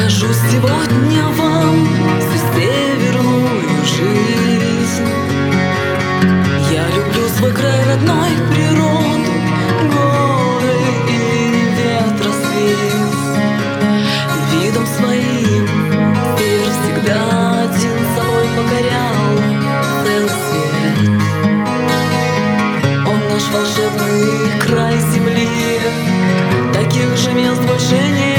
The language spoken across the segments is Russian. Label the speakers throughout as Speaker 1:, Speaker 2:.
Speaker 1: Покажу сегодня вам всю северную жизнь. Я люблю свой край родной, природу, горы и ветра свист. Видом своим север всегда один собой покорял целый свет. Он наш волшебный край земли, таких же мест больше нет.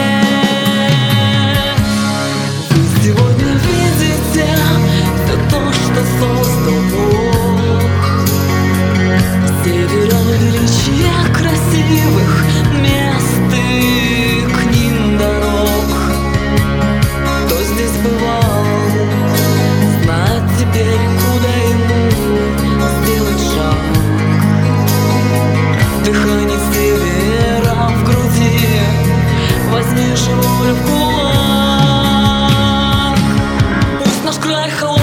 Speaker 1: Создал Бог севера величия красивых мест и к ним дорог. Кто здесь бывал, знает теперь, куда ему сделать шаг. Дыхание севера в груди, возьми же волю в кулак. Пусть наш край холодный,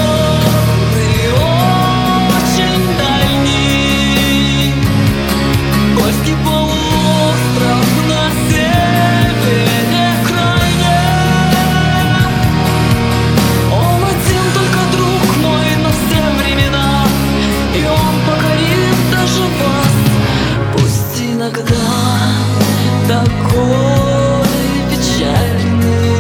Speaker 1: такой печальный.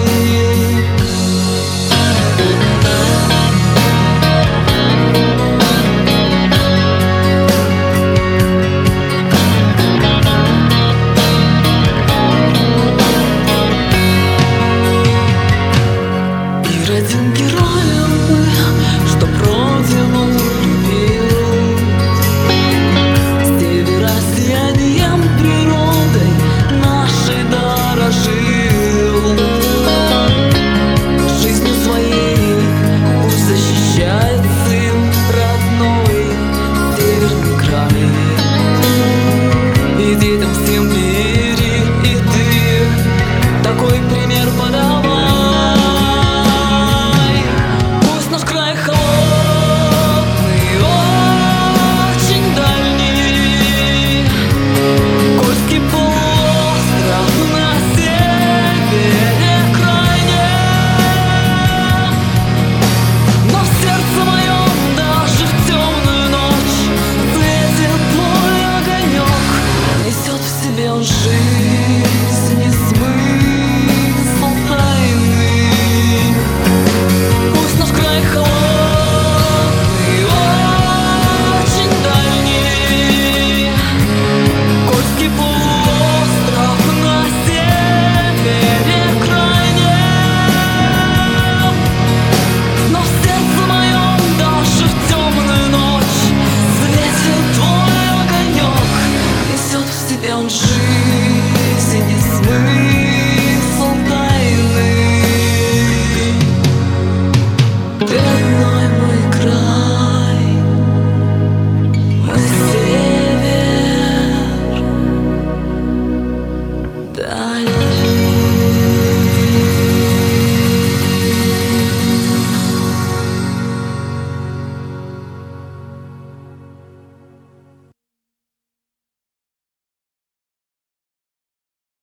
Speaker 1: И родим героем мы, чтоб родину любил. Севера сиянием природой нашей дорожил. Жизнью своей пусть защищает сын родной северный край. И детям всем бери и ты такой пример подавай. Пусть наш край холодный, очень дальний, Кольский полуостров на севере крайне. Но в сердце моем даже в темную ночь светит твой огонек. Несет в себе он жизнь и смысл тайны. Пусть наш край холодный, очень дальний, Кольский полуостров на севере крайне. Но в сердце моем даже в темную ночь светит твой огонек. Несет в себе он жизнь и смысл тайны. Ты родной мой край, мой север, даль.